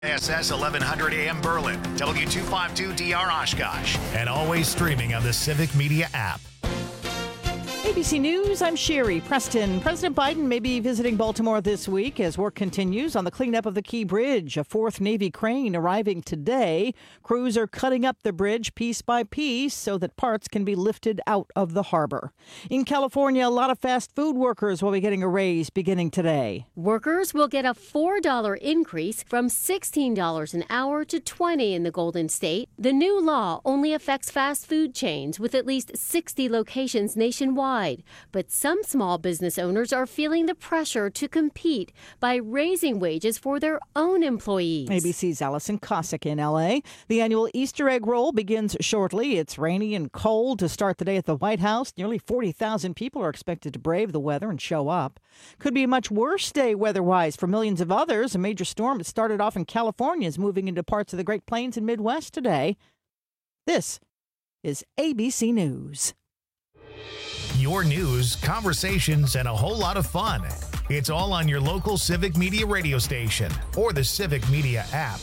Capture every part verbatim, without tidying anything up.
S S eleven hundred A M Berlin, W two fifty-two D R Oshkosh, and always streaming on the Civic Media app. A B C News, I'm Sherry Preston. President Biden may be visiting Baltimore this week as work continues on the cleanup of the Key Bridge. A fourth Navy crane arriving today. Crews are cutting up the bridge piece by piece so that parts can be lifted out of the harbor. In California, a lot of fast food workers will be getting a raise beginning today. Workers will get a four dollars increase from sixteen dollars an hour to twenty dollars in the Golden State. The new law only affects fast food chains with at least sixty locations nationwide. But some small business owners are feeling the pressure to compete by raising wages for their own employees. A B C's Allison Cossack in L A. The annual Easter egg roll begins shortly. It's rainy and cold to start the day at the White House. Nearly forty thousand people are expected to brave the weather and show up. Could be a much worse day weather-wise for millions of others. A major storm that started off in California is moving into parts of the Great Plains and Midwest today. This is A B C News. Your news, conversations, and a whole lot of fun. It's all on your local Civic Media radio station or the Civic Media app.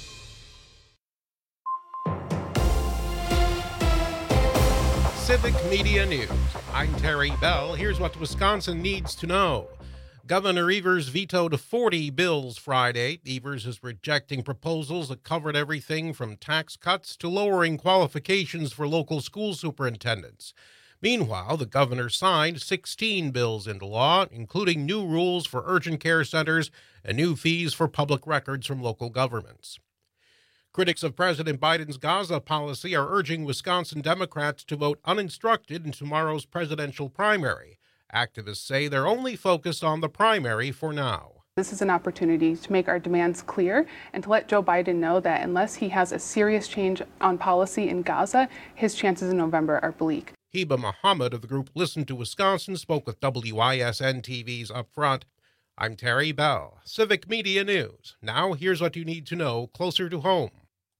Civic Media News. I'm Terry Bell. Here's what Wisconsin needs to know. Governor Evers vetoed forty bills Friday. Evers is rejecting proposals that covered everything from tax cuts to lowering qualifications for local school superintendents. Meanwhile, the governor signed sixteen bills into law, including new rules for urgent care centers and new fees for public records from local governments. Critics of President Biden's Gaza policy are urging Wisconsin Democrats to vote uninstructed in tomorrow's presidential primary. Activists say they're only focused on the primary for now. This is an opportunity to make our demands clear and to let Joe Biden know that unless he has a serious change on policy in Gaza, his chances in November are bleak. Heba Muhammad of the group Listen to Wisconsin spoke with W I S N T V's Up Front. I'm Terry Bell, Civic Media News. Now here's what you need to know closer to home.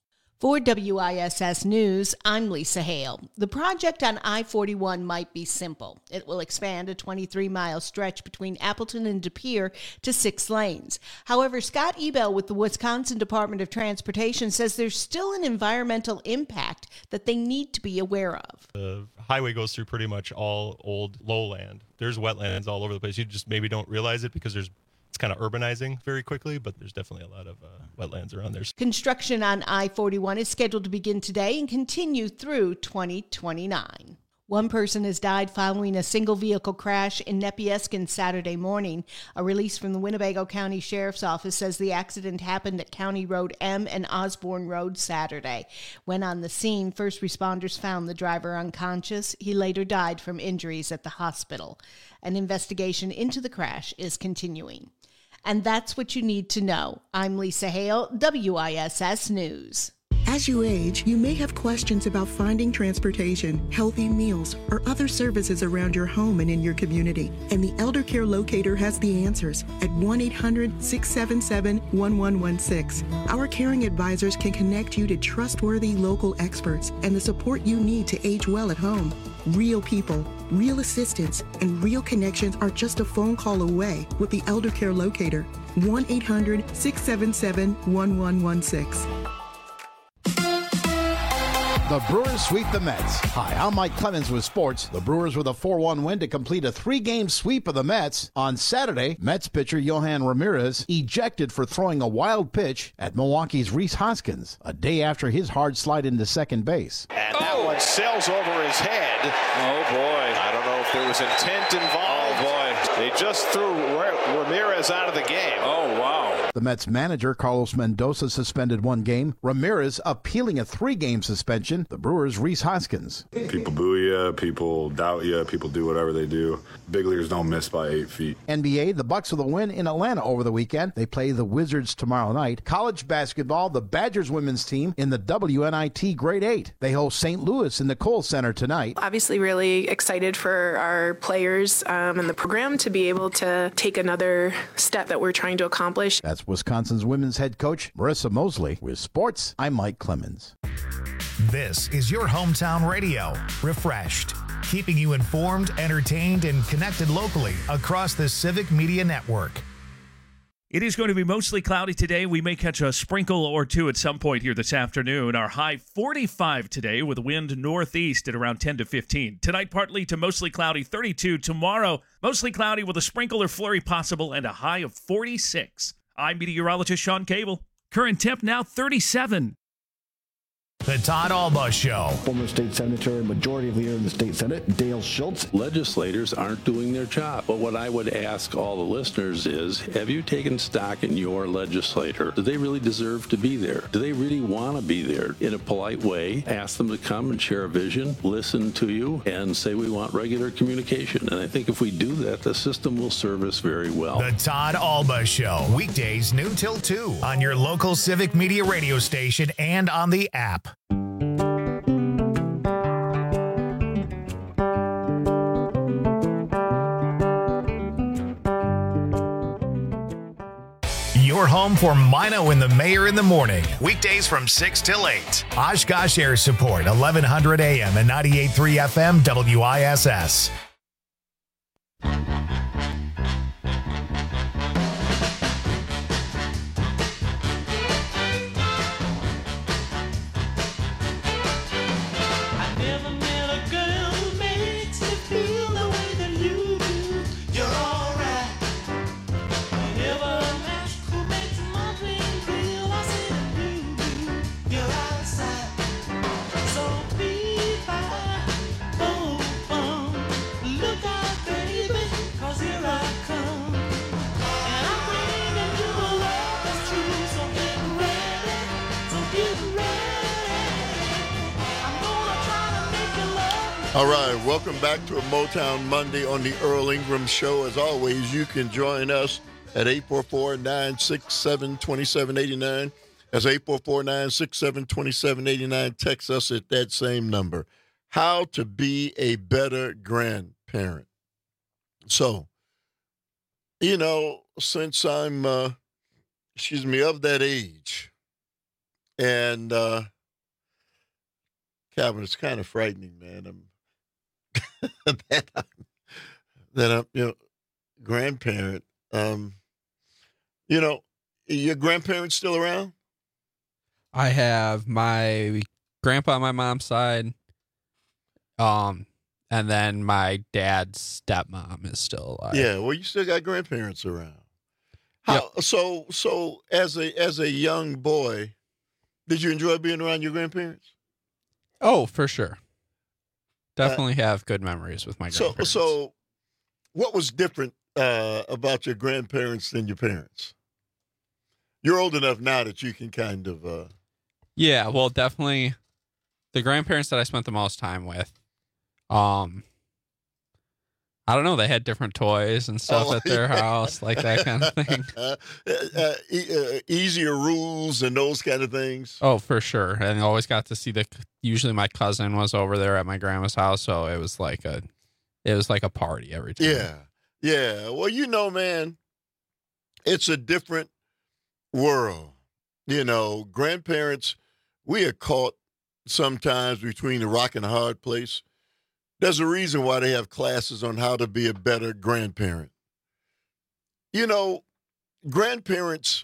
For W I S S News, I'm Lisa Hale. The project on I forty-one might be simple. It will expand a twenty-three mile stretch between Appleton and De Pere to six lanes. However, Scott Ebel with the Wisconsin Department of Transportation says there's still an environmental impact that they need to be aware of. The highway goes through pretty much all old lowland. There's wetlands all over the place. You just maybe don't realize it because there's It's kind of urbanizing very quickly, but there's definitely a lot of uh, wetlands around there. Construction on I forty-one is scheduled to begin today and continue through twenty twenty-nine. One person has died following a single-vehicle crash in Nepieskin Saturday morning. A release from the Winnebago County Sheriff's Office says the accident happened at County Road M and Osborne Road Saturday. When on the scene, first responders found the driver unconscious. He later died from injuries at the hospital. An investigation into the crash is continuing. And that's what you need to know. I'm Lisa Hale, W I S S News. As you age, you may have questions about finding transportation, healthy meals, or other services around your home and in your community. And the Elder Care Locator has the answers at one eight hundred, six seven seven, one one one six. Our caring advisors can connect you to trustworthy local experts and the support you need to age well at home. Real people, real assistance, and real connections are just a phone call away with the Elder Care Locator. one eight hundred, six seven seven, one one one six. The Brewers sweep the Mets. Hi, I'm Mike Clemens with sports. The Brewers with a four one win to complete a three-game sweep of the Mets. On Saturday, Mets pitcher Yohan Ramirez ejected for throwing a wild pitch at Milwaukee's Rhys Hoskins a day after his hard slide into second base. And that oh. one sails over his head. Oh, boy. I don't know if there was intent involved. Oh, boy. They just threw Ramirez out of the game. Oh, wow. The Mets manager, Carlos Mendoza, suspended one game. Ramirez appealing a three-game suspension. The Brewers' Rhys Hoskins. People boo you, people doubt you, people do whatever they do. Big leaguers don't miss by eight feet. N B A, the Bucks with a win in Atlanta over the weekend. They play the Wizards tomorrow night. College basketball, the Badgers women's team in the W N I T Grade eight. They host Saint Louis in the Kohl Center tonight. Obviously really excited for our players um, and the program to be able to take another step that we're trying to accomplish. That's Wisconsin's women's head coach, Marissa Mosley. With sports, I'm Mike Clemens. This is your hometown radio, Refreshed, keeping you informed, entertained, and connected locally across the Civic Media Network. It is going to be mostly cloudy today. We may catch a sprinkle or two at some point here this afternoon. Our high forty-five today with wind northeast at around ten to fifteen. Tonight, partly to mostly cloudy, thirty-two. Tomorrow, mostly cloudy with a sprinkle or flurry possible and a high of forty-six. I'm meteorologist Sean Cable. Current temp now thirty-seven. The Todd Alba Show. Former state senator and majority leader in the state senate, Dale Schultz. Legislators aren't doing their job. But what I would ask all the listeners is, have you taken stock in your legislator? Do they really deserve to be there? Do they really want to be there? In a polite way, ask them to come and share a vision, listen to you, and say we want regular communication. And I think if we do that, the system will serve us very well. The Todd Alba Show. Weekdays noon till two on your local Civic Media radio station and on the app. Your home for Mino and the Mayor in the morning. Weekdays from six till eight. Oshkosh Air Support, eleven hundred A M and ninety-eight point three F M W I S S. All right, welcome back to a Motown Monday on the Earl Ingram Show. As always, you can join us at eight four four, nine six seven, two seven eight nine. That's eight four four, nine six seven, two seven eight nine. Text us at that same number. How to be a better grandparent. So, you know, since I'm, uh, excuse me, of that age, and, uh, Calvin, it's kind of frightening, man. I'm that I'm, that I'm, you know, grandparent. Um, you know, your grandparents still around? I have my grandpa on my mom's side, um, and then my dad's stepmom is still alive. Yeah, well, you still got grandparents around. How, yep. So, so as a as a young boy, did you enjoy being around your grandparents? Oh, for sure. Definitely uh, have good memories with my grandparents. So, so what was different uh, about your grandparents than your parents? You're old enough now that you can kind of... Uh... Yeah, well, definitely the grandparents that I spent the most time with, um, I don't know, they had different toys and stuff oh, at their yeah. house, like that kind of thing. Uh, uh, e- uh, easier rules and those kind of things. Oh, for sure. And I always got to see the, usually my cousin was over there at my grandma's house. So it was like a, it was like a party every time. Yeah. Yeah. Well, you know, man, it's a different world. You know, grandparents, we are caught sometimes between the rock and the hard place. There's a reason why they have classes on how to be a better grandparent. You know, grandparents,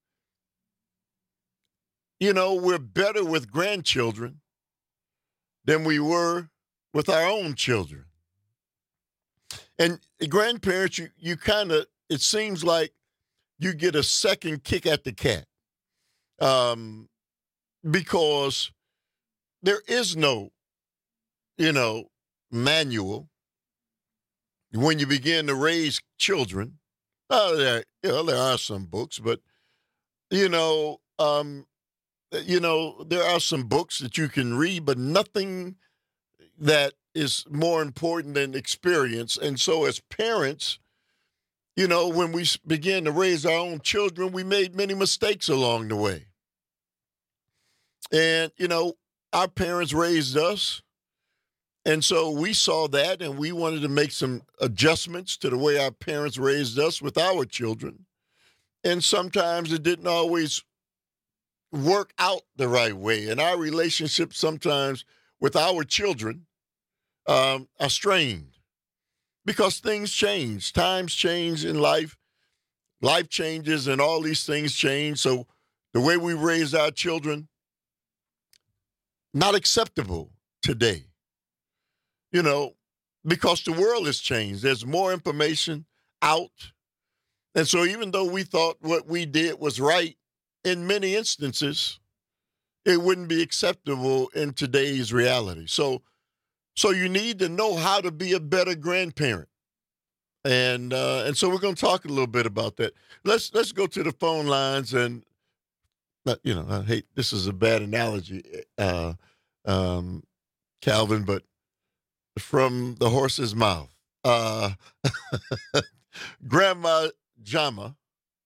you know, we're better with grandchildren than we were with our own children. And grandparents, you, you kind of, it seems like you get a second kick at the cat um, because there is no, you know, manual when you begin to raise children. Oh, there, you know, there are some books, but you know, um, you know, there are some books that you can read, but nothing that is more important than experience. And so, as parents, you know, when we began to raise our own children, we made many mistakes along the way. And you know, our parents raised us. And so we saw that, and we wanted to make some adjustments to the way our parents raised us with our children. And sometimes it didn't always work out the right way. And our relationships sometimes with our children um, are strained because things change. Times change in life. life changes and all these things change. So the way we raise our children, not acceptable today. You know, because the world has changed. There's more information out. And so even though we thought what we did was right, in many instances, it wouldn't be acceptable in today's reality. So so you need to know how to be a better grandparent. And uh, and so we're going to talk a little bit about that. Let's let's go to the phone lines. And, you know, I hate, this is a bad analogy, uh, um, Calvin, but from the horse's mouth. Uh, Grandma Jama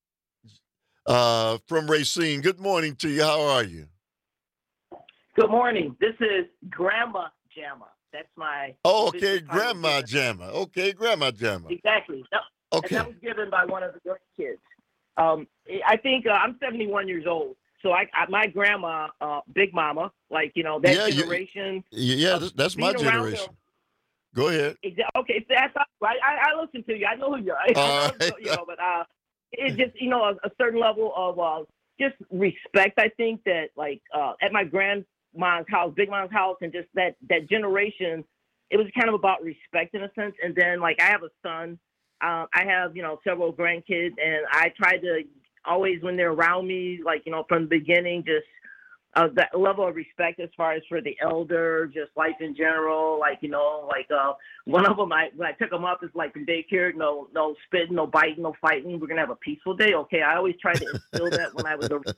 uh, from Racine. Good morning to you. How are you? Good morning. This is Grandma Jama. That's my. Oh, okay, Grandma Jama. Okay, Grandma Jama. Exactly. That, okay. And that was given by one of the kids. Um, I think uh, I'm seventy-one years old. So I, I my grandma, uh, Big Mama, like, you know, that yeah, generation. You, yeah, that's, that's my generation. Them. Go ahead. Okay, that's right. I, I listen to you. I know who you are. I know, you know, but uh, it's just, you know, a, a certain level of uh, just respect. I think that, like, uh, at my grandma's house, Big Mom's house, and just that that generation, it was kind of about respect in a sense. And then, like, I have a son. Uh, I have, you know, several grandkids, and I try to always, when they're around me, like, you know, from the beginning, just uh, that level of respect as far as for the elder, just life in general. Like, you know, like uh, one of them, I, when I took them up, is like in daycare, no, no spitting, no biting, no fighting. We're going to have a peaceful day. Okay. I always tried to instill that when I was a,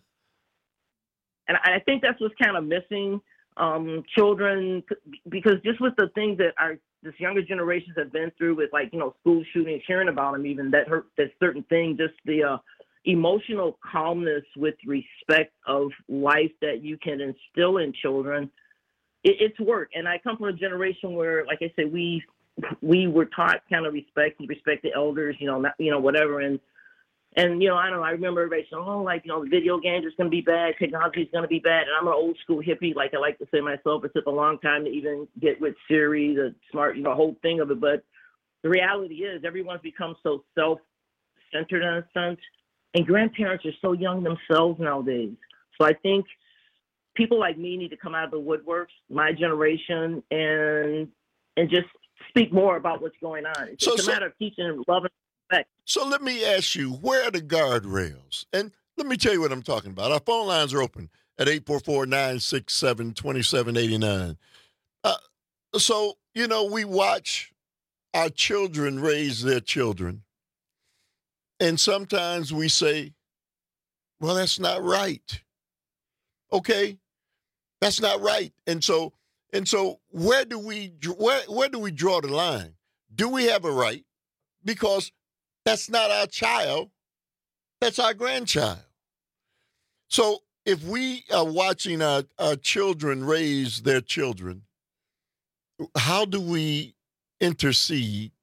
and I think that's what's kind of missing, um, children, because just with the things that our, this younger generations have been through with, like, you know, school shootings, hearing about them, even that hurt, that certain thing, just the, uh, emotional calmness with respect of life that you can instill in children, it, it's work. And I come from a generation where, like I said, we we were taught kind of respect, respect the elders, you know, not, you know, whatever. And and you know, I don't know. I remember everybody saying, "Oh, like, you know, the video games is going to be bad, technology is going to be bad." And I'm an old school hippie, like I like to say myself. It took a long time to even get with Siri, the smart, you know, whole thing of it. But the reality is, everyone's become so self-centered in a sense. And grandparents are so young themselves nowadays. So I think people like me need to come out of the woodworks, my generation, and and just speak more about what's going on. It's so, a so, matter of teaching love and respect. So let me ask you, where are the guardrails? And let me tell you what I'm talking about. Our phone lines are open at eight four four, nine six seven, two seven eight nine. Uh, so, you know, we watch our children raise their children. And sometimes we say, well, that's not right. Okay, that's not right. And so, and so, where do we where where do we draw the line? Do we have a right? Because that's not our child, that's our grandchild. So, if we are watching our, our children raise their children, how do we intercede?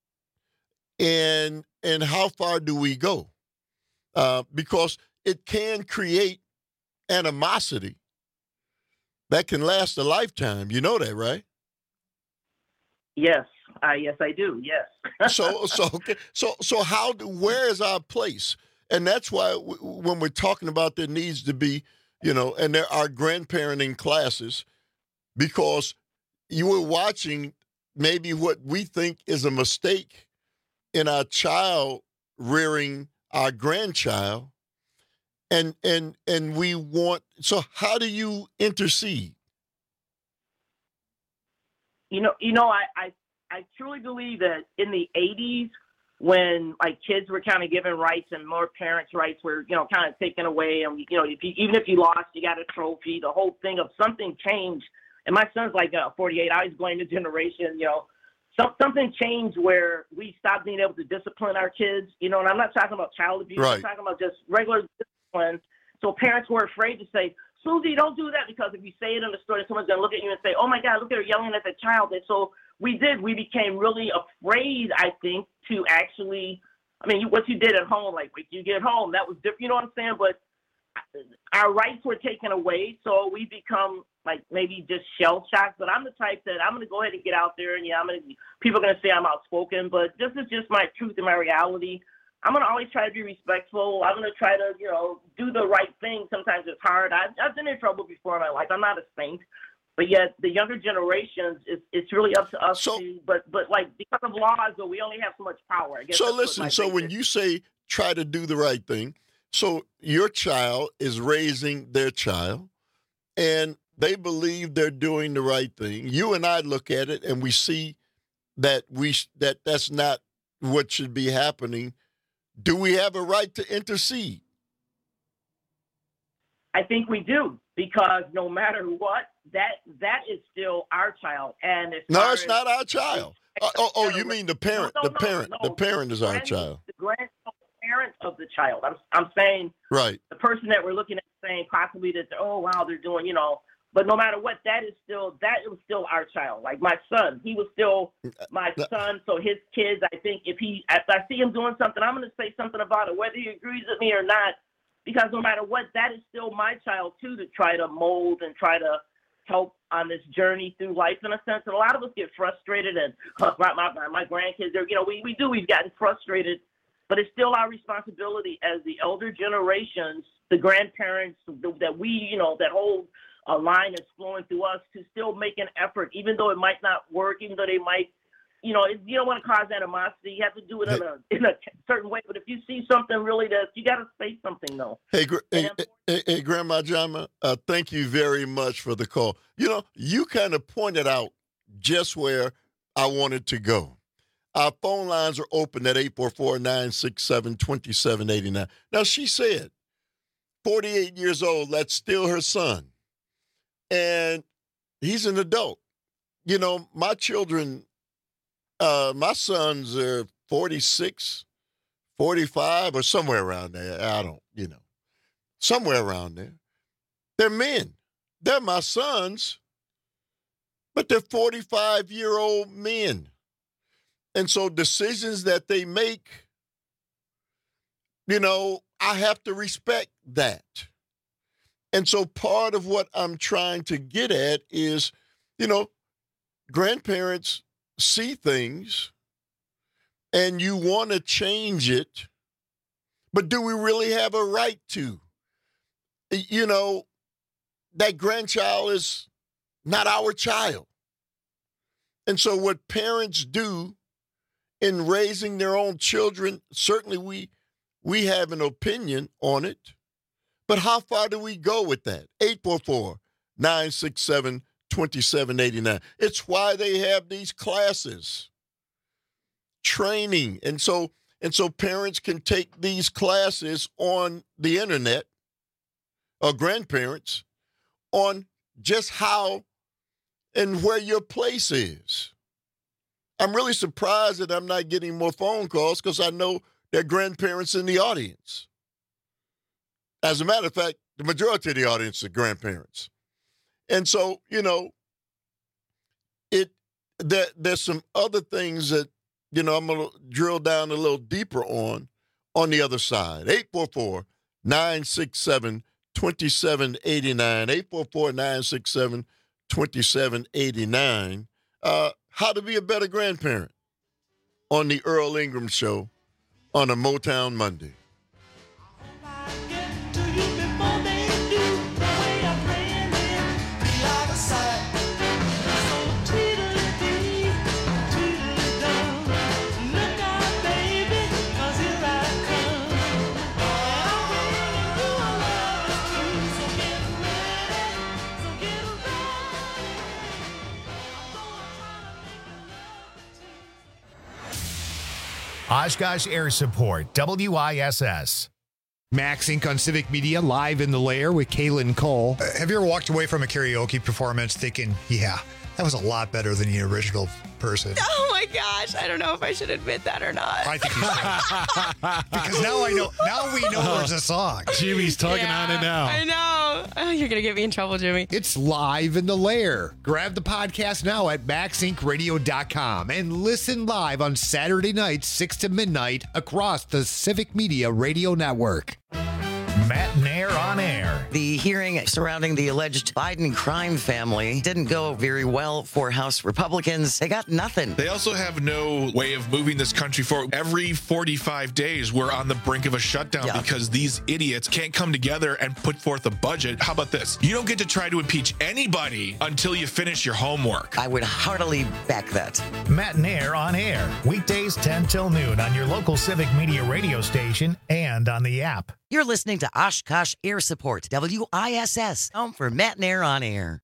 And and how far do we go? Uh, because it can create animosity that can last a lifetime. You know that, right? Yes, uh, yes, I do. Yes. so so okay. so so how do where is our place? And that's why w- when we're talking about there needs to be, you know, and there are grandparenting classes, because you were watching maybe what we think is a mistake in our child rearing our grandchild, and and and we want, so how do you intercede? You know, you know, I, I, I truly believe that in the eighties, when, like, kids were kind of given rights and more parents' rights were, you know, kind of taken away, and, you know, if you, even if you lost, you got a trophy, the whole thing of something changed. And my son's like uh, forty-eight. I was going to generation, you know, Some, something changed where we stopped being able to discipline our kids, you know, and I'm not talking about child abuse. Right. I'm talking about just regular discipline. So parents were afraid to say, Susie, don't do that, because if you say it in the store, someone's going to look at you and say, oh, my God, look at her yelling at the child. And so we did. We became really afraid, I think, to actually, I mean, what you did at home, like, when you get home, that was different. You know what I'm saying? But our rights were taken away, so we become, like, maybe just shell shocked. But I'm the type that I'm going to go ahead and get out there, and yeah, I'm going to, people are going to say I'm outspoken, but this is just my truth and my reality. I'm going to always try to be respectful. I'm going to try to, you know, do the right thing. Sometimes it's hard. I've, I've been in trouble before in my life. I'm not a saint. But yet the younger generations, it's, it's really up to us. So, to, but, but like, because of laws, though, we only have so much power. I guess so listen, so when is. you say try to do the right thing, so your child is raising their child, and they believe they're doing the right thing. You and I look at it, and we see that we that that's not what should be happening. Do we have a right to intercede? I think we do, because no matter what, that that is still our child. And as no, it's as, not our child. Oh, oh, oh, you mean the parent? No, no, the parent. No, no. The parent is our grand, child. The grand parent of the child. I'm I'm saying right. The person that we're looking at saying possibly that oh wow they're doing you know. But no matter what, that is still that was still our child. Like my son, he was still my son. So his kids, I think, if he if I see him doing something, I'm going to say something about it, whether he agrees with me or not. Because no matter what, that is still my child too, to try to mold and try to help on this journey through life in a sense. And a lot of us get frustrated, and uh, my, my my grandkids, are, you know, we we do we've gotten frustrated, but it's still our responsibility as the elder generations, the grandparents that we you know that hold a line is flowing through us to still make an effort, even though it might not work, even though they might, you know, you don't want to cause animosity. You have to do it in a in a certain way. But if you see something really that you got to say something, though. Hey, hey, hey, hey, Grandma Jama, uh, thank you very much for the call. You know, you kind of pointed out just where I wanted to go. Our phone lines are open at eight four four, nine six seven, two seven eight nine. Now, she said, forty-eight years old, that's still her son. And he's an adult. You know, my children, uh, my sons are forty-six, forty-five, or somewhere around there. I don't, you know, somewhere around there. They're men. They're my sons, but they're forty-five-year-old men. And so decisions that they make, you know, I have to respect that. And so part of what I'm trying to get at is, you know, grandparents see things and you want to change it, but do we really have a right to? You know, that grandchild is not our child. And so what parents do in raising their own children, certainly we we have an opinion on it. But how far do we go with that? eight four four, nine six seven, two seven eight nine. It's why they have these classes, training. And so, and so parents can take these classes on the internet, or grandparents, on just how and where your place is. I'm really surprised that I'm not getting more phone calls because I know there are grandparents in the audience. As a matter of fact, the majority of the audience are grandparents. And so, you know, it there, there's some other things that, you know, I'm going to drill down a little deeper on, on the other side. eight four four, nine six seven, two seven eight nine, eight four four, nine six seven, two seven eight nine. Uh, how to be a better grandparent on the Earl Ingram Show on a Motown Monday. Oshkosh Air Support, W I S S. Max Incorporated on Civic Media, live in the lair with Kaylin Cole. Uh, have you ever walked away from a karaoke performance thinking, yeah, that was a lot better than the original person? Oh my gosh, I don't know if I should admit that or not. I think you should. Because now I know, now we know there's a song. Jimmy's tugging yeah, on it now. I know. Oh, you're going to get me in trouble, Jimmy. It's live in the lair. Grab the podcast now at max inc radio dot com and listen live on Saturday nights, six to midnight across the Civic Media Radio Network. Matt Nair on air. The hearing surrounding the alleged Biden crime family didn't go very well for House Republicans. They got nothing. They also have no way of moving this country forward. Every forty-five days, we're on the brink of a shutdown yeah. because these idiots can't come together and put forth a budget. How about this? You don't get to try to impeach anybody until you finish your homework. I would heartily back that. Matt Nair on air. Weekdays ten till noon on your local Civic Media radio station and on the app. You're listening to Oshkosh Air Support, W I S S, home for Matt Nair on air.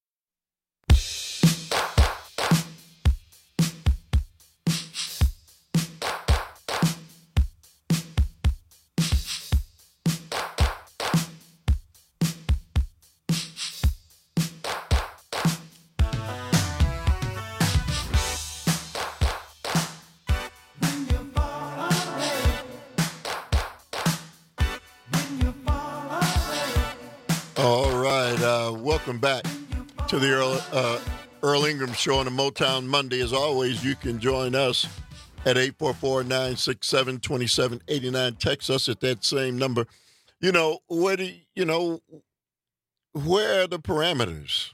Welcome back to the Earl, uh, Earl Ingram Show on a Motown Monday. As always, you can join us at eight four four, nine six seven, two seven eight nine. Text us at that same number. You know, where do, you know, where are the parameters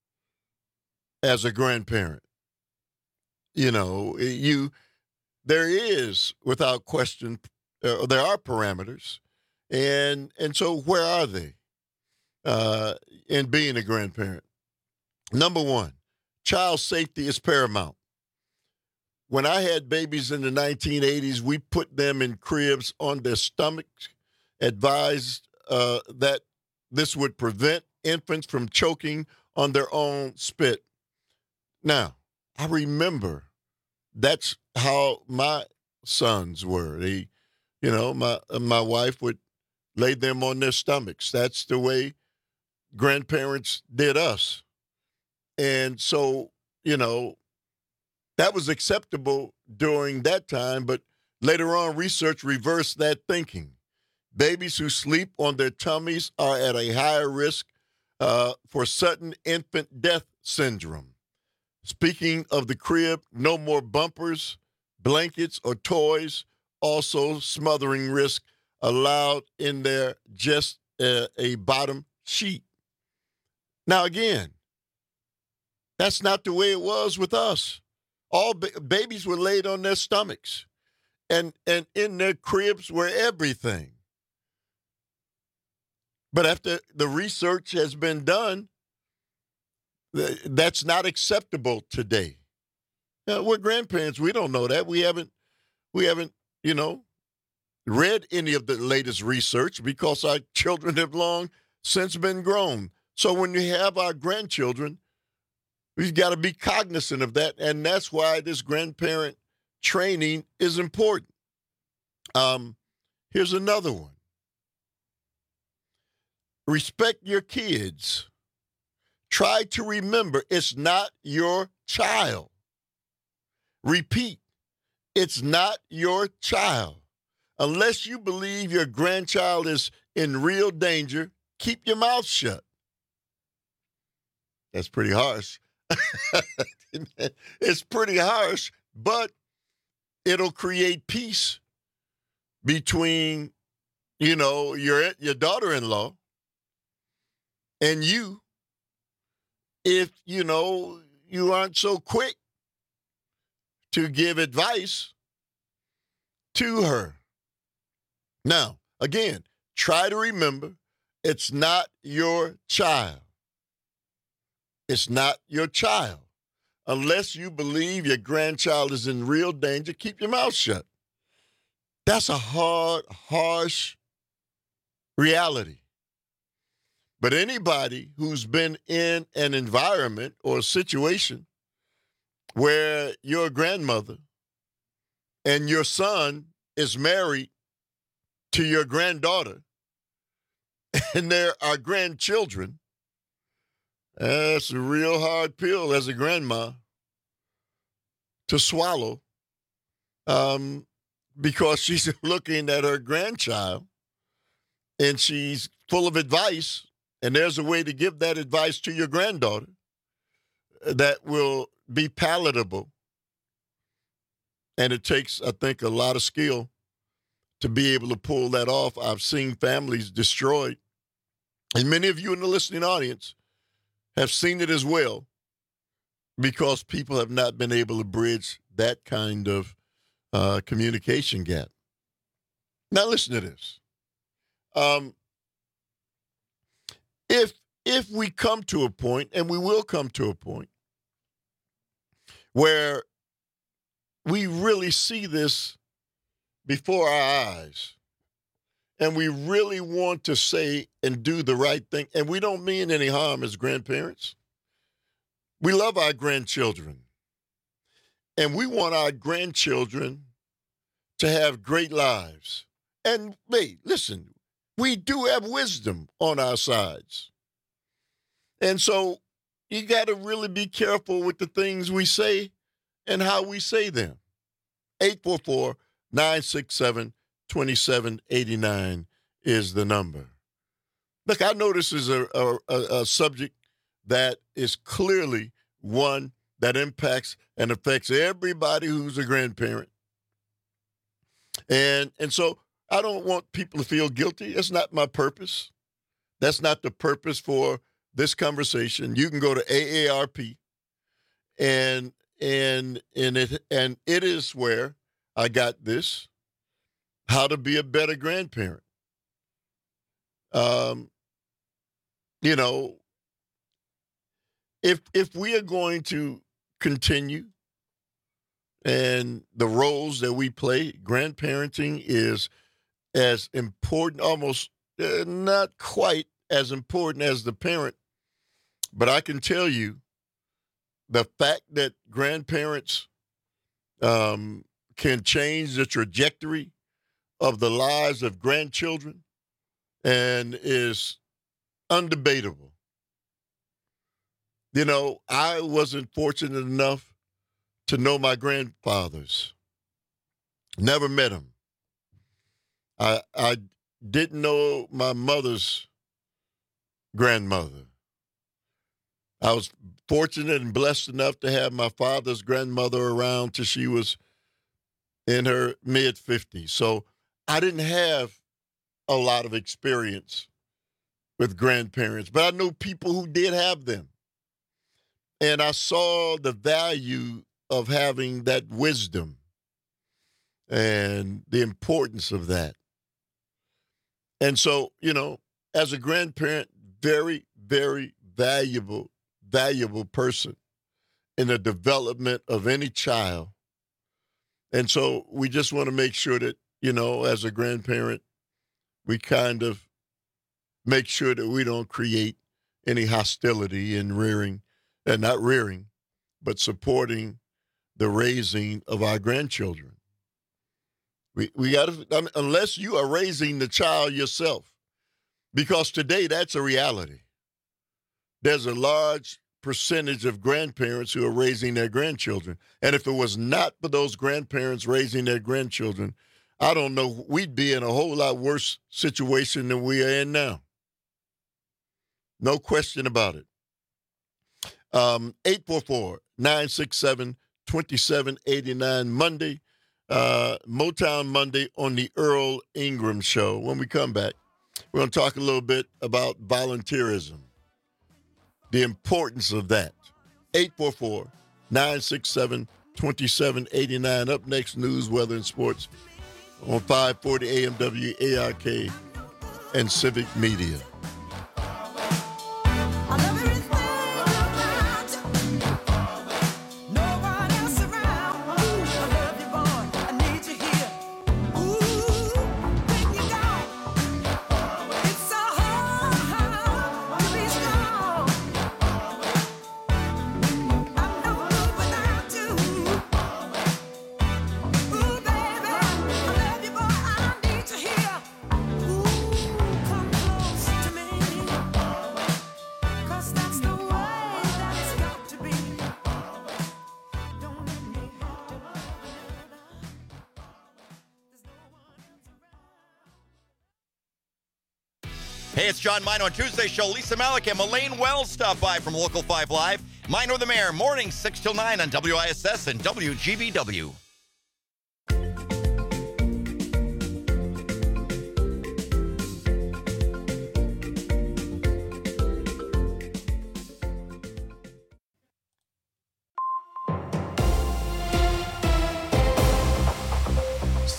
as a grandparent? You know, you there is, without question, uh, there are parameters. And and so where are they? Uh, in being a grandparent. Number one, child safety is paramount. When I had babies in the nineteen eighties, we put them in cribs on their stomachs, advised uh, that this would prevent infants from choking on their own spit. Now, I remember that's how my sons were. They, you know, my my wife would lay them on their stomachs. That's the way grandparents did us. And so, you know, that was acceptable during that time, but later on research reversed that thinking. Babies who sleep on their tummies are at a higher risk uh, for sudden infant death syndrome. Speaking of the crib, no more bumpers, blankets, or toys. Also, smothering risk allowed in there, just uh, a bottom sheet. Now, again, that's not the way it was with us. All ba- babies were laid on their stomachs, and, and in their cribs were everything. But after the research has been done, th- that's not acceptable today. Now, we're grandparents. We don't know that. We haven't, we haven't, you know, read any of the latest research because our children have long since been grown. So when you have our grandchildren, we've got to be cognizant of that, and that's why this grandparent training is important. Um, here's another one. Respect your kids. Try to remember it's not your child. Repeat, it's not your child. Unless you believe your grandchild is in real danger, keep your mouth shut. That's pretty harsh. It's pretty harsh, but it'll create peace between, you know, your your daughter-in-law and you if, you know, you aren't so quick to give advice to her. Now, again, try to remember it's not your child. It's not your child. Unless you believe your grandchild is in real danger, keep your mouth shut. That's a hard, harsh reality. But anybody who's been in an environment or a situation where your grandmother and your son is married to your granddaughter and there are grandchildren, that's a real hard pill as a grandma to swallow um, because she's looking at her grandchild and she's full of advice, and there's a way to give that advice to your granddaughter that will be palatable. And it takes, I think, a lot of skill to be able to pull that off. I've seen families destroyed. And many of you in the listening audience have seen it as well, because people have not been able to bridge that kind of uh, communication gap. Now listen to this. Um, if if we come to a point, and we will come to a point, where we really see this before our eyes, and we really want to say and do the right thing, and we don't mean any harm as grandparents. We love our grandchildren, and we want our grandchildren to have great lives. And, hey, listen, we do have wisdom on our sides. And so you got to really be careful with the things we say and how we say them. eight four four, nine six seven, two seven eight nine is the number. Look, I know this is a, a, a subject that is clearly one that impacts and affects everybody who's a grandparent. And, and so I don't want people to feel guilty. That's not my purpose. That's not the purpose for this conversation. You can go to A A R P, and and and it and it is where I got this: how to be a better grandparent. Um, you know, if if we are going to continue and the roles that we play, grandparenting is as important, almost uh, not quite as important as the parent. But I can tell you, the fact that grandparents um, can change the trajectory of the lives of grandchildren and is undebatable. You know, I wasn't fortunate enough to know my grandfathers. Never met them. I I didn't know my mother's grandmother. I was fortunate and blessed enough to have my father's grandmother around till she was in her mid-fifties. So I didn't have a lot of experience with grandparents, but I knew people who did have them. And I saw the value of having that wisdom and the importance of that. And so, you know, as a grandparent, very, very valuable, valuable person in the development of any child. And so we just want to make sure that, you know, as a grandparent, we kind of make sure that we don't create any hostility in rearing, and not rearing, but supporting the raising of our grandchildren. We we got to, I mean, unless you are raising the child yourself, because today that's a reality. There's a large percentage of grandparents who are raising their grandchildren. And if it was not for those grandparents raising their grandchildren, I don't know, we'd be in a whole lot worse situation than we are in now. No question about it. Um, eight four four, nine six seven, two seven eight nine, Monday, uh, Motown Monday on the Earl Ingram Show. When we come back, we're going to talk a little bit about volunteerism, the importance of that. eight four four, nine six seven, two seven eight nine. Up next, news, weather, and sports on five forty A M W A R K and Civic Media. Hey, it's John Mino on Tuesday show. Lisa Malik and Elaine Wells stop by from Local five Live. Mino the Mayor, morning six till nine on W I S S and W G B W.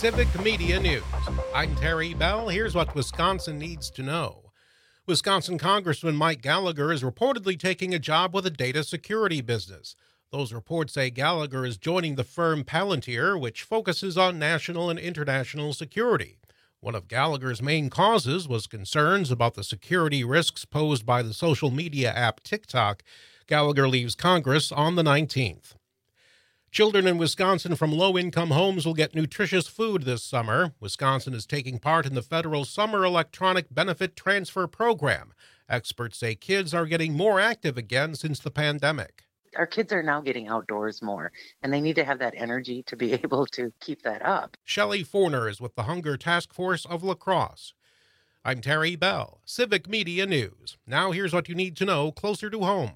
Civic Media News. I'm Terry Bell. Here's what Wisconsin needs to know. Wisconsin Congressman Mike Gallagher is reportedly taking a job with a data security business. Those reports say Gallagher is joining the firm Palantir, which focuses on national and international security. One of Gallagher's main causes was concerns about the security risks posed by the social media app TikTok. Gallagher leaves Congress on the nineteenth. Children in Wisconsin from low-income homes will get nutritious food this summer. Wisconsin is taking part in the federal Summer Electronic Benefit Transfer Program. Experts say kids are getting more active again since the pandemic. Our kids are now getting outdoors more, and they need to have that energy to be able to keep that up. Shelley Forner is with the Hunger Task Force of La Crosse. I'm Terry Bell, Civic Media News. Now here's what you need to know closer to home.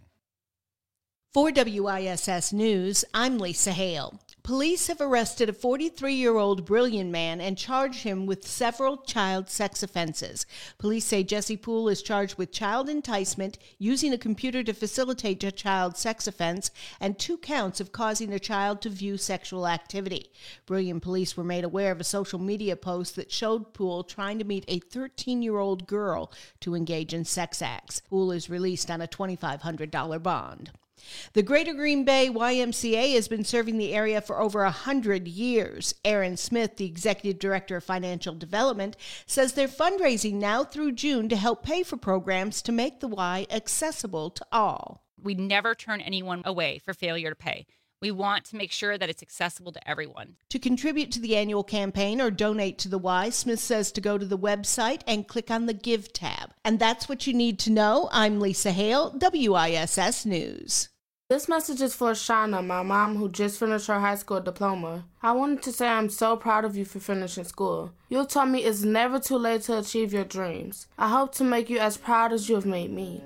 For W I S S News, I'm Lisa Hale. Police have arrested a forty-three-year-old Brillion man and charged him with several child sex offenses. Police say Jesse Poole is charged with child enticement, using a computer to facilitate a child sex offense, and two counts of causing a child to view sexual activity. Brillion police were made aware of a social media post that showed Poole trying to meet a thirteen-year-old girl to engage in sex acts. Poole is released on a twenty-five hundred dollars bond. The Greater Green Bay Y M C A has been serving the area for over one hundred years. Aaron Smith, the Executive Director of Financial Development, says they're fundraising now through June to help pay for programs to make the Y accessible to all. We never turn anyone away for failure to pay. We want to make sure that it's accessible to everyone. To contribute to the annual campaign or donate to the Y, Smith says to go to the website and click on the Give tab. And that's what you need to know. I'm Lisa Hale, W I S S News. This message is for Shauna, my mom, who just finished her high school diploma. I wanted to say I'm so proud of you for finishing school. You taught me it's never too late to achieve your dreams. I hope to make you as proud as you have made me.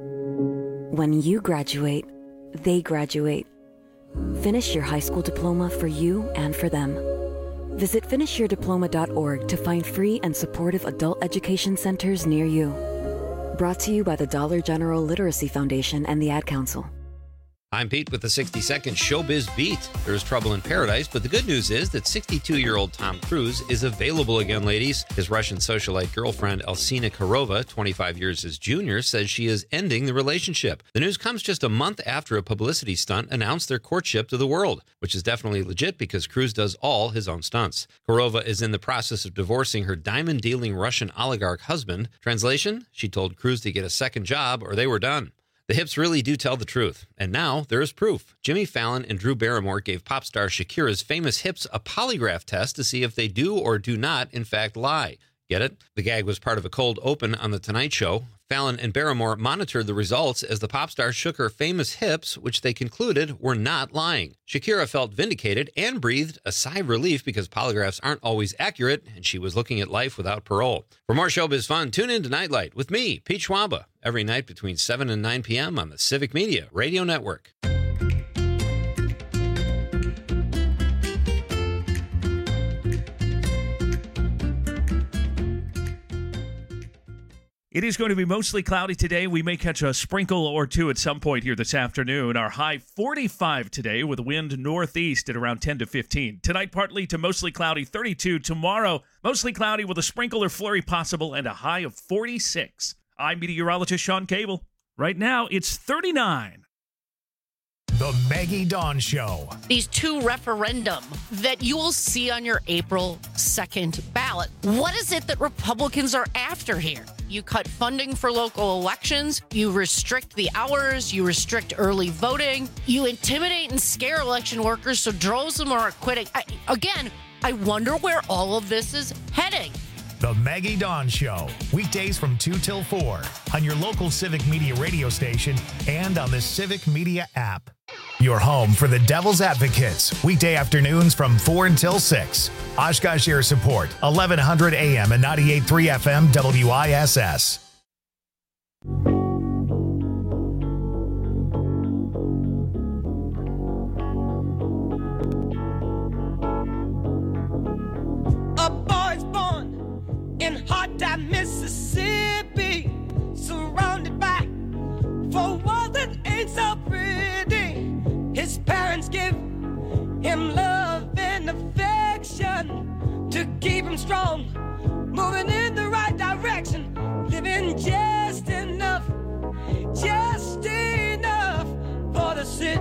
When you graduate, they graduate. Finish your high school diploma for you and for them. Visit finish your diploma dot org to find free and supportive adult education centers near you. Brought to you by the Dollar General Literacy Foundation and the Ad Council. I'm Pete with the sixty second Showbiz Beat. There's trouble in paradise, but the good news is that sixty-two-year-old Tom Cruise is available again, ladies. His Russian socialite girlfriend, Elsina Kurova, twenty-five years his junior, says she is ending the relationship. The news comes just a month after a publicity stunt announced their courtship to the world, which is definitely legit because Cruise does all his own stunts. Kurova is in the process of divorcing her diamond-dealing Russian oligarch husband. Translation? She told Cruise to get a second job or they were done. The hips really do tell the truth. And now there is proof. Jimmy Fallon and Drew Barrymore gave pop star Shakira's famous hips a polygraph test to see if they do or do not, in fact, lie. Get it? The gag was part of a cold open on The Tonight Show. Fallon and Barrymore monitored the results as the pop star shook her famous hips, which they concluded were not lying. Shakira felt vindicated and breathed a sigh of relief because polygraphs aren't always accurate, and she was looking at life without parole. For more showbiz fun, tune in to Nightlight with me, Pete Schwaba, every night between seven and nine p.m. on the Civic Media Radio Network. It is going to be mostly cloudy today. We may catch a sprinkle or two at some point here this afternoon. Our high forty-five today with wind northeast at around ten to fifteen. Tonight, partly to mostly cloudy, thirty-two. Tomorrow, mostly cloudy with a sprinkle or flurry possible and a high of forty-six. I'm meteorologist Sean Cable. Right now, it's thirty-nine. The Maggie Dawn Show. These two referendum that you will see on your April second ballot. What is it that Republicans are after here? You cut funding for local elections. You restrict the hours. You restrict early voting. You intimidate and scare election workers so droves of them are quitting. I, again, I wonder where all of this is heading. The Maggie Dawn Show. Weekdays from two till four on your local Civic Media radio station and on the Civic Media app. Your home for the Devil's Advocates. Weekday afternoons from four until six. Oshkosh Air Support, eleven hundred A M and ninety-eight point three F M W I S S. A boy's born in hot time, Mississippi, surrounded by four walls that ain't so pretty. His parents give him love and affection to keep him strong, moving in the right direction, living just enough, just enough for the city.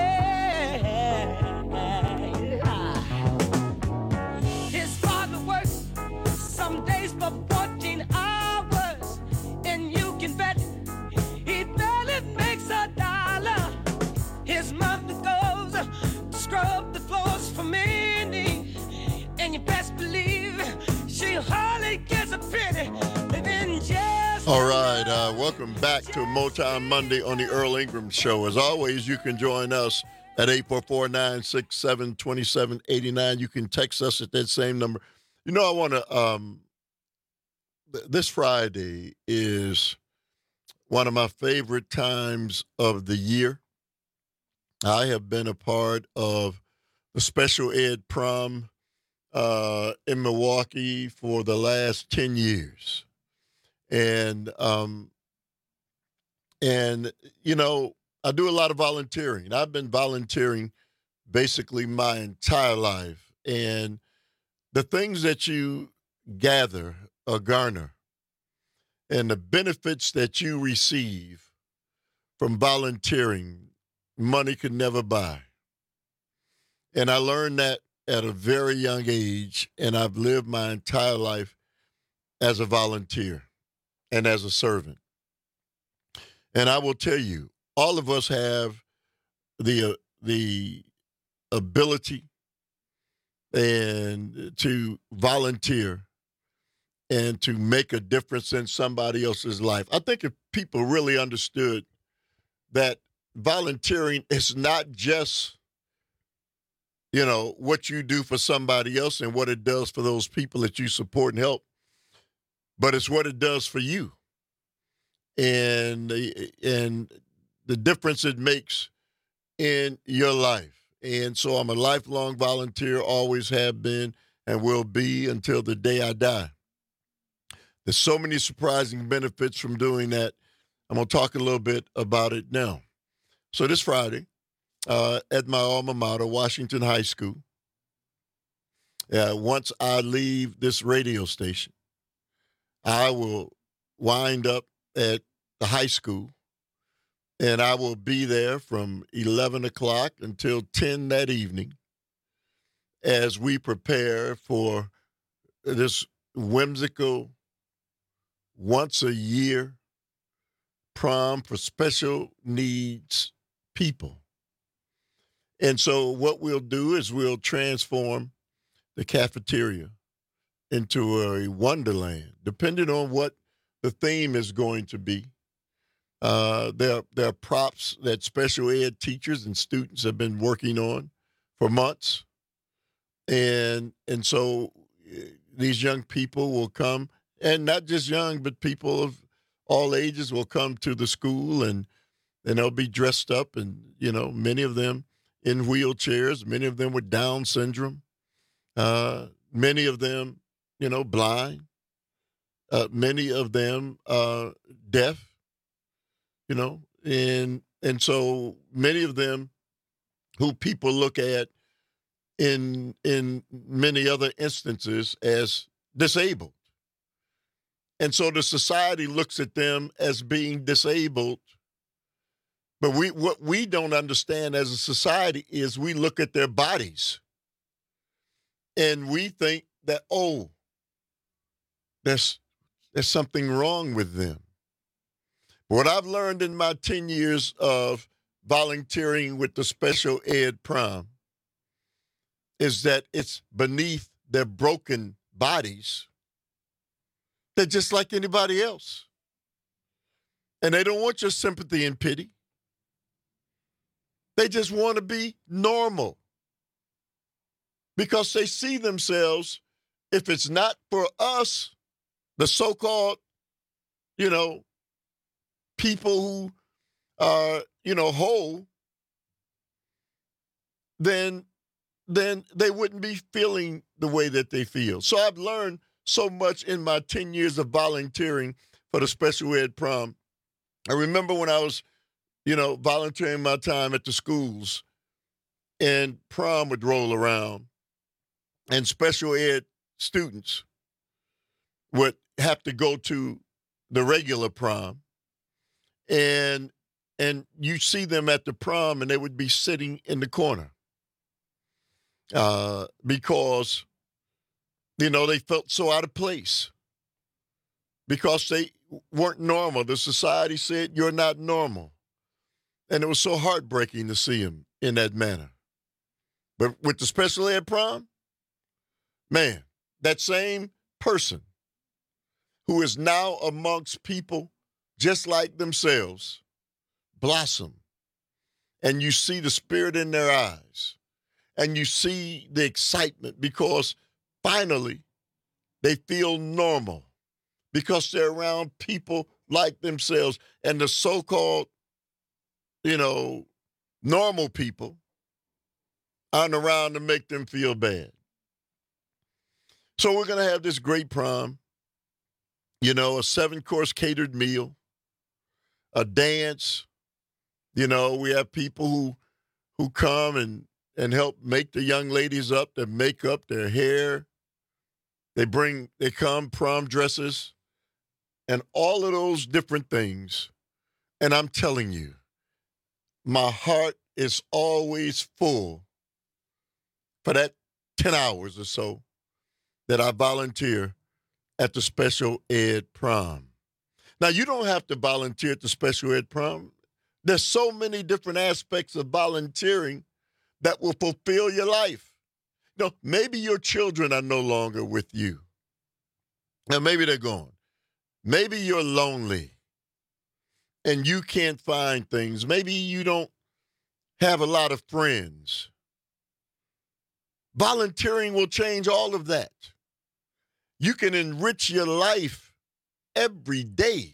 His father works some days for fourteen hours, and you can bet he barely makes a dollar. His mother goes to scrub the floors for many, and you best believe she hardly gets a penny, living just. All right, uh, welcome back to Motown Monday on the Earl Ingram Show. As always, you can join us at eight four four, nine six seven, two seven eight nine. You can text us at that same number. You know, I want to, um, th- this Friday is one of my favorite times of the year. I have been a part of the special ed prom uh, in Milwaukee for the last ten years. And, um, and, you know, I do a lot of volunteering. I've been volunteering basically my entire life. And the things that you gather or garner and the benefits that you receive from volunteering, money could never buy. And I learned that at a very young age, and I've lived my entire life as a volunteer and as a servant. And I will tell you, all of us have the uh, the ability and to volunteer and to make a difference in somebody else's life. I think if people really understood that volunteering is not just, you know, what you do for somebody else and what it does for those people that you support and help, but it's what it does for you. And, and the difference it makes in your life. And so I'm a lifelong volunteer, always have been and will be until the day I die. There's so many surprising benefits from doing that. I'm going to talk a little bit about it now. So this Friday, uh, at my alma mater, Washington High School, uh, once I leave this radio station, I will wind up at the high school, and I will be there from eleven o'clock until ten that evening as we prepare for this whimsical, once-a-year prom for special needs people. And so what we'll do is we'll transform the cafeteria into a wonderland, depending on what the theme is going to be. Uh, there, there are props that special ed teachers and students have been working on for months. And, and so these young people will come, and not just young, but people of all ages will come to the school, and, and they'll be dressed up, and, you know, many of them in wheelchairs, many of them with Down syndrome, uh, many of them, you know, blind, uh, many of them uh, deaf, you know, and and so many of them who people look at in in many other instances as disabled. And so the society looks at them as being disabled. But we what we don't understand as a society is we look at their bodies and we think that, oh, there's, there's something wrong with them. What I've learned in my ten years of volunteering with the special ed prom is that it's beneath their broken bodies. They're just like anybody else. And they don't want your sympathy and pity. They just want to be normal because they see themselves, if it's not for us, the so-called, you know, people who are, you know, whole, then, then they wouldn't be feeling the way that they feel. So I've learned so much in my ten years of volunteering for the special ed prom. I remember when I was, you know, volunteering my time at the schools and prom would roll around and special ed students would have to go to the regular prom, and and you see them at the prom, and they would be sitting in the corner uh, because, you know, they felt so out of place because they weren't normal. The society said, you're not normal. And it was so heartbreaking to see them in that manner. But with the special ed prom, man, that same person who is now amongst people just like themselves blossom. And you see the spirit in their eyes. And you see the excitement because finally they feel normal because they're around people like themselves. And the so-called, you know, normal people aren't around to make them feel bad. So we're going to have this great prom, you know, a seven-course catered meal, a dance. You know, we have people who who come and, and help make the young ladies up, their makeup, their hair. They bring, they come prom dresses and all of those different things. And I'm telling you, my heart is always full for that ten hours or so that I volunteer at the special ed prom. Now, you don't have to volunteer at the special ed prom. There's so many different aspects of volunteering that will fulfill your life. You know, maybe your children are no longer with you. Now, maybe they're gone. Maybe you're lonely and you can't find things. Maybe you don't have a lot of friends. Volunteering will change all of that. You can enrich your life every day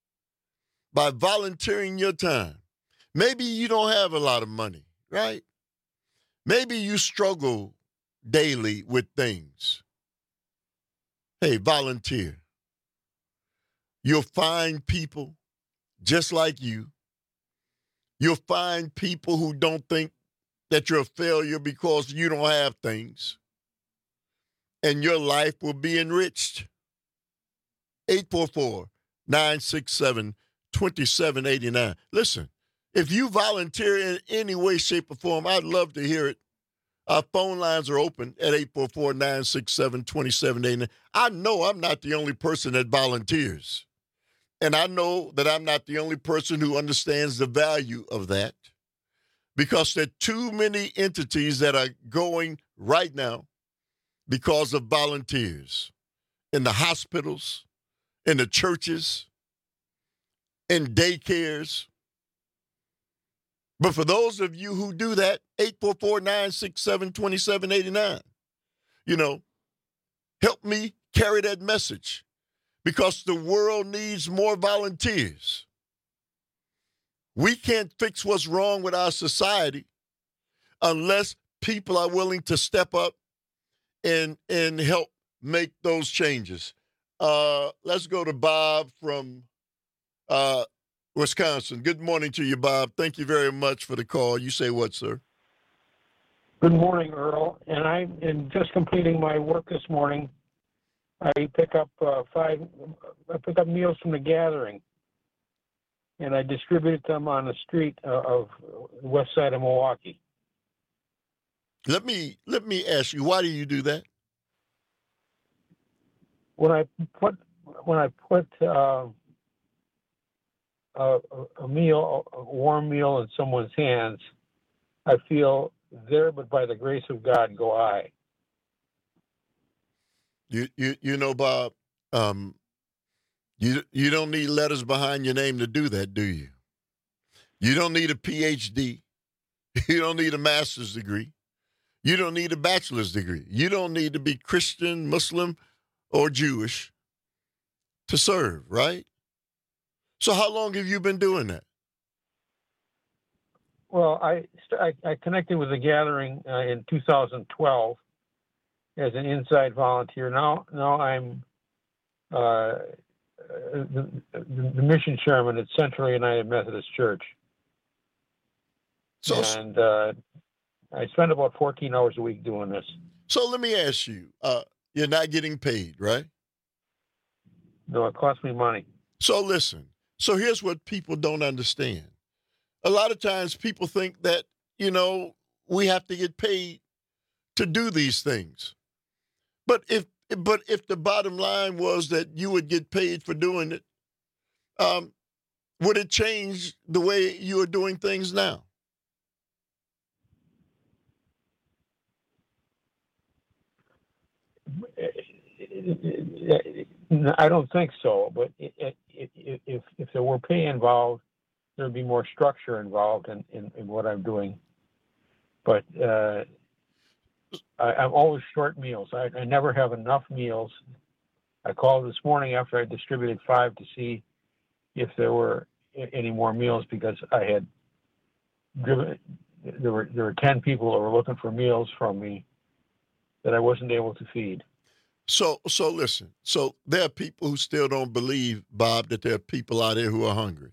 by volunteering your time. Maybe you don't have a lot of money, right? Maybe you struggle daily with things. Hey, volunteer. You'll find people just like you. You'll find people who don't think that you're a failure because you don't have things. And your life will be enriched. eight four four, nine six seven, two seven eight nine. Listen, if you volunteer in any way, shape, or form, I'd love to hear it. Our phone lines are open at eight four four, nine six seven, two seven eight nine. I know I'm not the only person that volunteers. And I know that I'm not the only person who understands the value of that because there are too many entities that are going right now because of volunteers in the hospitals, in the churches, in daycares. But for those of you who do that, eight four four, nine six seven, two seven eight nine, you know, help me carry that message because the world needs more volunteers. We can't fix what's wrong with our society unless people are willing to step up and and help make those changes. Uh, let's go to Bob from uh, Wisconsin. Good morning to you, Bob. Thank you very much for the call. You say what, sir? Good morning, Earl. And I am just completing my work this morning. I pick up uh, five. I pick up meals from the gathering, and I distribute them on the street uh, of the west side of Milwaukee. Let me let me ask you, why do you do that? When I put when I put uh, a, a meal, a warm meal in someone's hands, I feel there, but by the grace of God, go I. You you you know, Bob, um, you you don't need letters behind your name to do that, do you? You don't need a P H D. You don't need a master's degree. You don't need a bachelor's degree. You don't need to be Christian, Muslim, or Jewish to serve, right? So how long have you been doing that? Well, I I, I connected with the gathering uh, in two thousand twelve as an inside volunteer. Now now I'm uh, the, the mission chairman at Central United Methodist Church. So, and uh, I spend about fourteen hours a week doing this. So let me ask you, uh, you're not getting paid, right? No, it costs me money. So listen. So here's what people don't understand. A lot of times people think that, you know, we have to get paid to do these things. But if but if the bottom line was that you would get paid for doing it, um, would it change the way you are doing things now? I don't think so, but if, if, if there were pay involved, there'd be more structure involved in, in, in what I'm doing. But uh, I, I'm always short meals. I, I never have enough meals. I called this morning after I distributed five to see if there were any more meals because I had driven, there were there were ten people that were looking for meals from me that I wasn't able to feed. So, so listen. So there are people who still don't believe, Bob, that there are people out there who are hungry.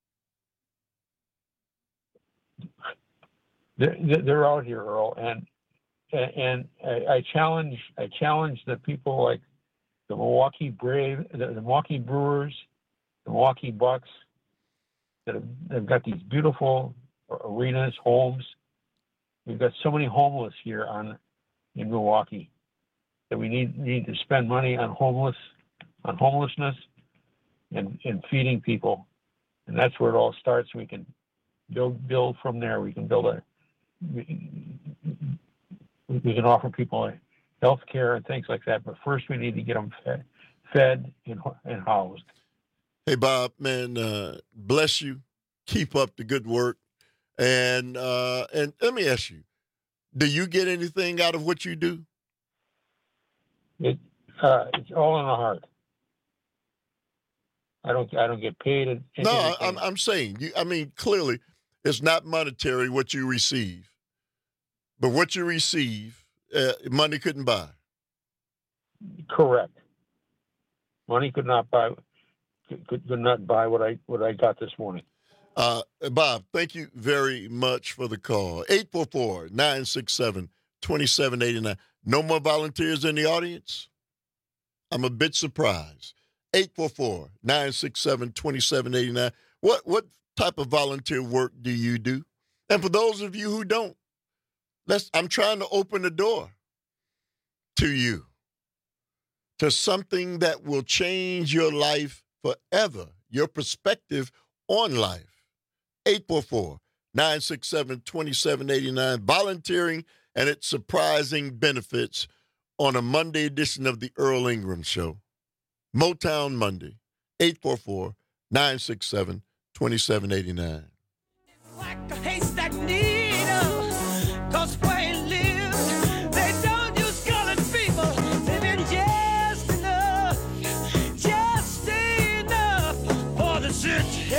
They're, they're out here, Earl, and and I, I challenge I challenge the people like the Milwaukee Brave, the, the Milwaukee Brewers, the Milwaukee Bucks, that have they've got these beautiful arenas, homes. We've got so many homeless here on in Milwaukee that we need need to spend money on homeless on homelessness and, and feeding people, and that's where it all starts. We can build build from there. We can build a we, we can offer people health care and things like that. But first, we need to get them fed, fed and, and housed. Hey, Bob, man, uh, bless you. Keep up the good work. And uh, and let me ask you, do you get anything out of what you do? It uh, it's all in the heart. I don't I don't get paid. No, I'm I'm saying you. I mean, clearly, it's not monetary what you receive, but what you receive, uh, money couldn't buy. Correct. Money could not buy could, could not buy what I what I got this morning. Uh, Bob, thank you very much for the call. eight four four, nine six seven, two seven eight nine. No more volunteers in the audience? I'm a bit surprised. eight four four, nine six seven, two seven eight nine. What what type of volunteer work do you do? And for those of you who don't, let's I'm trying to open the door to you, to something that will change your life forever, your perspective on life. eight four four, nine six seven, two seven eight nine. Volunteering and its surprising benefits on a Monday edition of the Earl Ingram Show. Motown Monday, eight four four, nine six seven, two seven eight nine. Like a haystack needle, 'cause where he lives, they don't use colored people. They've been just enough, just enough for the city.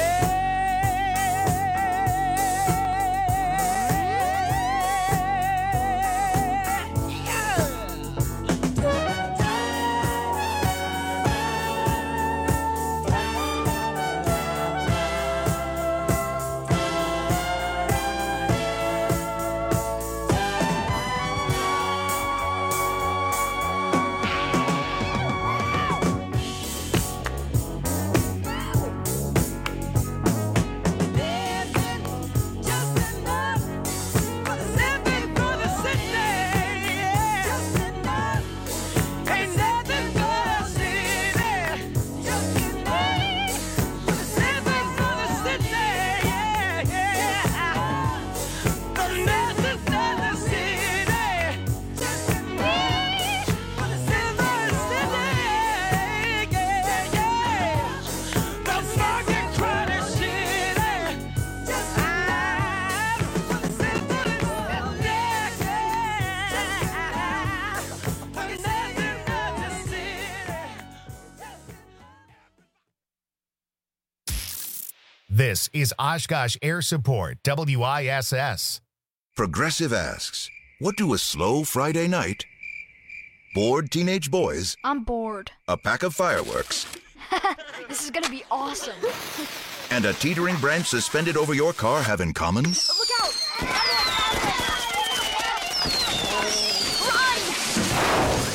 This is Oshkosh Air Support, W I S S. Progressive asks, what do a slow Friday night, bored teenage boys, I'm bored, a pack of fireworks, this is gonna be awesome, and a teetering branch suspended over your car have in common? Look out! Run!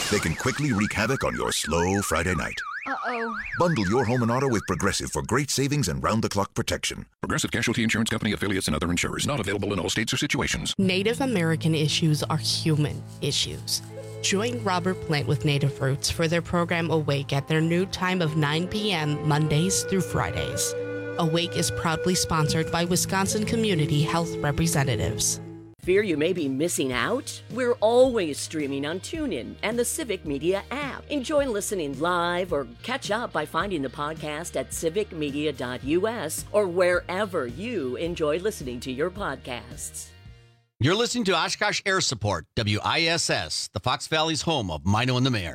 They can quickly wreak havoc on your slow Friday night. Uh-oh. Bundle your home and auto with Progressive for great savings and round-the-clock protection. Progressive Casualty Insurance Company, affiliates, and other insurers. Not available in all states or situations. Native American issues are human issues. Join Robert Plant with Native Roots for their program Awake at their new time of nine p.m. Mondays through Fridays. Awake is proudly sponsored by Wisconsin Community Health Representatives. Fear you may be missing out? We're always streaming on TuneIn and the Civic Media app. Enjoy listening live or catch up by finding the podcast at civic media dot u s or wherever you enjoy listening to your podcasts. You're listening to Oshkosh Air Support, W I S S, the Fox Valley's home of Mino and the Mayor.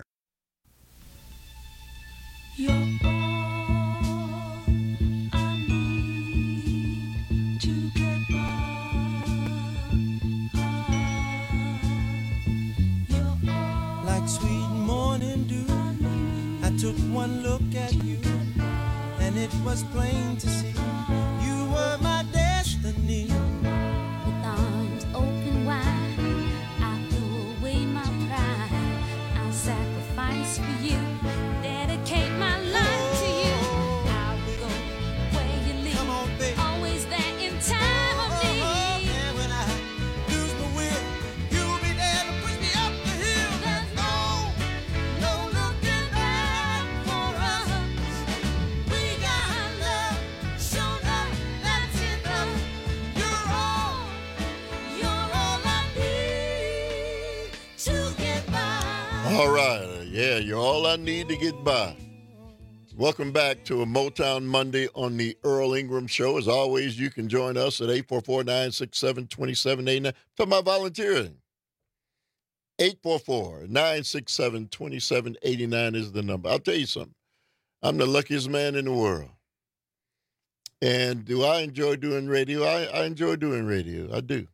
Sweet morning dew, I took one look at you, and it was plain to see you were my destiny. With arms open wide, I threw away my pride. I'll sacrifice for you, dedicate my life to you. I'll go where you lead, always there in time of need. And when I lose my will, you'll be there to push me up the hill. There's no, no looking back for us. We got love, show love, that's enough. You're all, you're all I need to get by. All right. Yeah, you're all I need to get by. Welcome back to a Motown Monday on the Earl Ingram Show. As always, you can join us at eight four four, nine six seven, two seven eight nine. Talking about volunteering. eight four four, nine six seven, two seven eight nine is the number. I'll tell you something. I'm the luckiest man in the world. And do I enjoy doing radio? I, I enjoy doing radio. I do.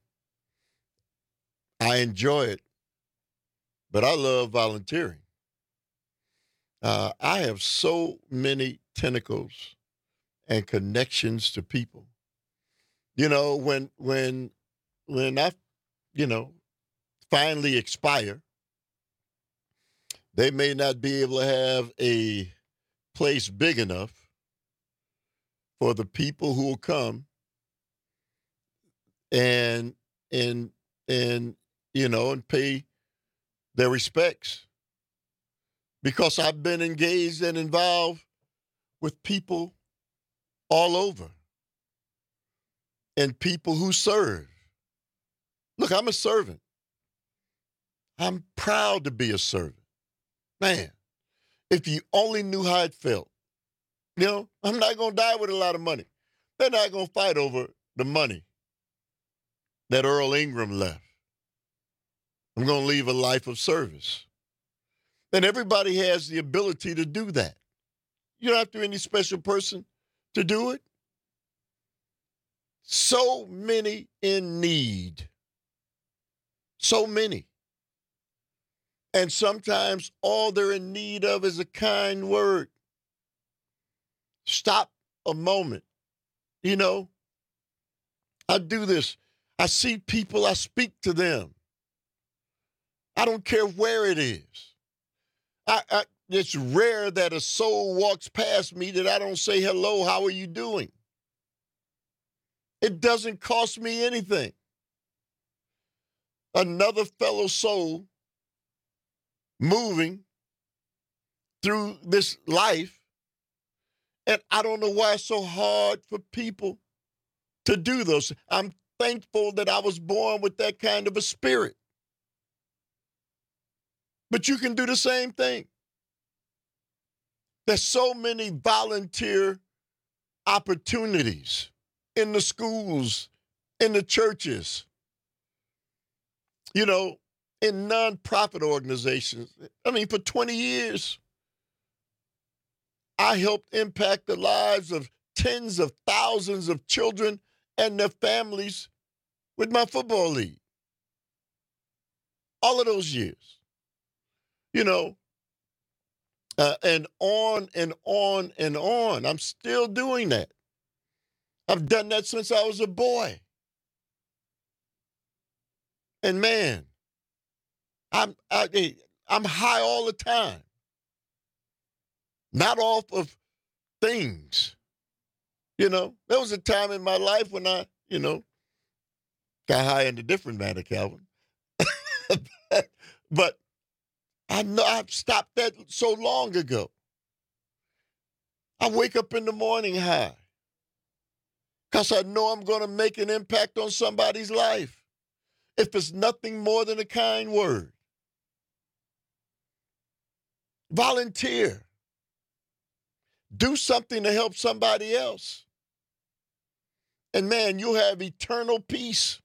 I enjoy it. But I love volunteering. Uh, I have so many tentacles and connections to people. You know, when when when I, you know, finally expire, they may not be able to have a place big enough for the people who will come and and and you know and pay their respects. Because I've been engaged and involved with people all over and people who serve. Look, I'm a servant. I'm proud to be a servant. Man, if you only knew how it felt. You know, I'm not going to die with a lot of money. They're not going to fight over the money that Earl Ingram left. I'm going to leave a life of service. And everybody has the ability to do that. You don't have to be any special person to do it. So many in need. So many. And sometimes all they're in need of is a kind word. Stop a moment. You know, I do this. I see people, I speak to them. I don't care where it is. I, I, it's rare that a soul walks past me that I don't say, hello, how are you doing? It doesn't cost me anything. Another fellow soul moving through this life, and I don't know why it's so hard for people to do those. I'm thankful that I was born with that kind of a spirit. But you can do the same thing. There's so many volunteer opportunities in the schools, in the churches, you know, in nonprofit organizations. I mean, for twenty years, I helped impact the lives of tens of thousands of children and their families with my football league. All of those years. You know, uh, and on and on and on. I'm still doing that. I've done that since I was a boy. And man, I'm, I, I'm high all the time. Not off of things. You know, there was a time in my life when I, you know, got high in a different manner, Calvin. But I know I've stopped that so long ago. I wake up in the morning high because I know I'm going to make an impact on somebody's life. If it's nothing more than a kind word. Volunteer. Do something to help somebody else. And man, you'll have eternal peace.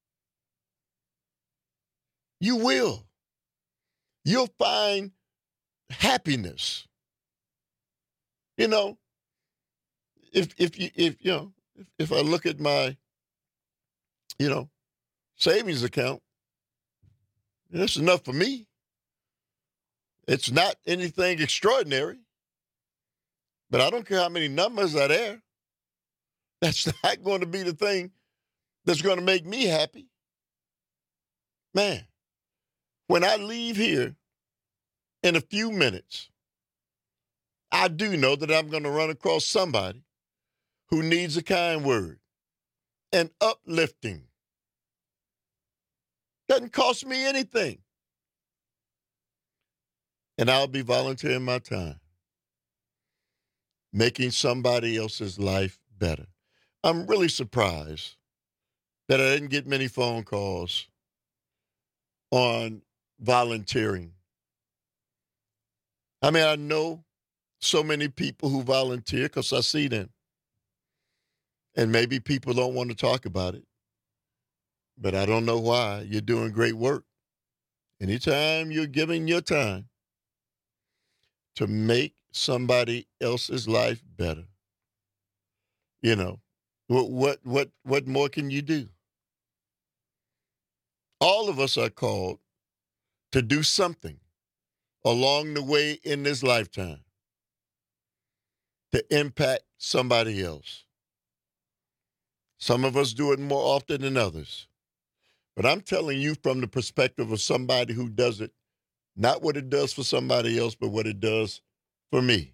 You will. You'll find happiness. You know, if if you if you know if, if I look at my, you know, savings account, that's enough for me. It's not anything extraordinary, but I don't care how many numbers are there. That's not going to be the thing that's going to make me happy. Man, when I leave here in a few minutes, I do know that I'm going to run across somebody who needs a kind word and uplifting. Doesn't cost me anything. And I'll be volunteering my time, making somebody else's life better. I'm really surprised that I didn't get many phone calls on volunteering. I mean, I know so many people who volunteer because I see them. And maybe people don't want to talk about it. But I don't know why. You're doing great work. Anytime you're giving your time to make somebody else's life better, you know, what what what what more can you do? All of us are called to do something along the way in this lifetime to impact somebody else. Some of us do it more often than others. But I'm telling you from the perspective of somebody who does it, not what it does for somebody else, but what it does for me.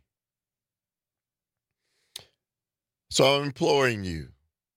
So I'm imploring you,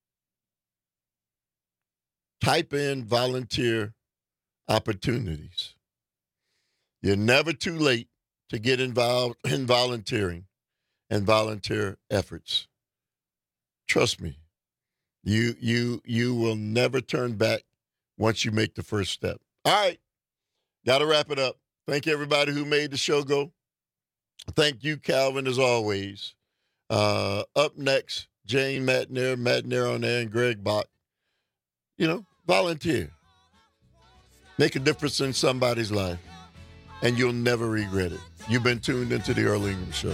type in volunteer opportunities. You're never too late to get involved in volunteering and volunteer efforts. Trust me, you you you will never turn back once you make the first step. All right, got to wrap it up. Thank everybody who made the show go. Thank you, Calvin, as always. Uh, up next, Jane Matnair, Matnair on there, and Greg Bach. You know, volunteer. Make a difference in somebody's life, and you'll never regret it. You've been tuned into the Earl Ingram Show.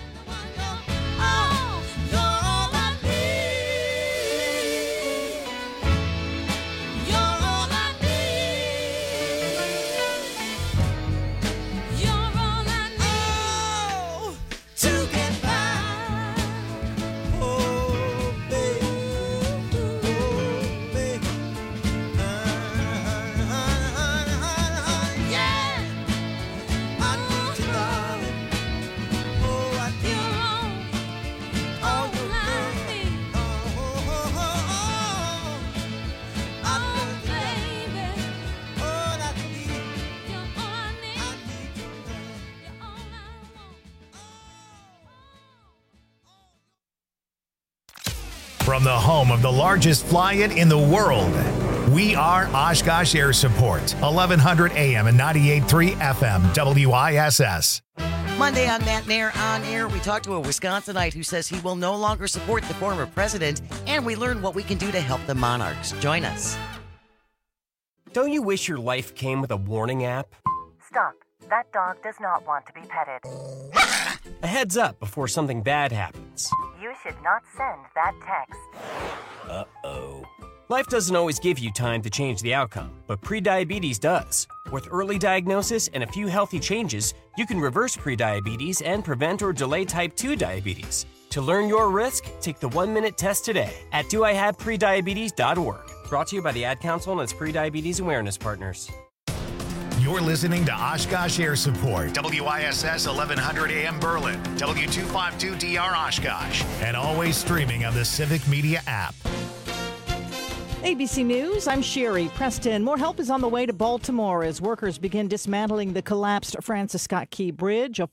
From the home of the largest fly-in in the world, we are Oshkosh Air Support, eleven hundred A M and ninety-eight point three F M, W I S S. Monday on Matt Nair On Air, we talk to a Wisconsinite who says he will no longer support the former president, and we learn what we can do to help the Monarchs. Join us. Don't you wish your life came with a warning app? Stop. That dog does not want to be petted. A heads up before something bad happens. You should not send that text. Uh-oh. Life doesn't always give you time to change the outcome, but prediabetes does. With early diagnosis and a few healthy changes, you can reverse prediabetes and prevent or delay type two diabetes. To learn your risk, take the one-minute test today at do I have prediabetes dot org. Brought to you by the Ad Council and its prediabetes awareness partners. You're listening to Oshkosh Air Support, W I S S eleven hundred A M Berlin, W two fifty-two D R Oshkosh, and always streaming on the Civic Media app. A B C News, I'm Sherry Preston. More help is on the way to Baltimore as workers begin dismantling the collapsed Francis Scott Key Bridge. A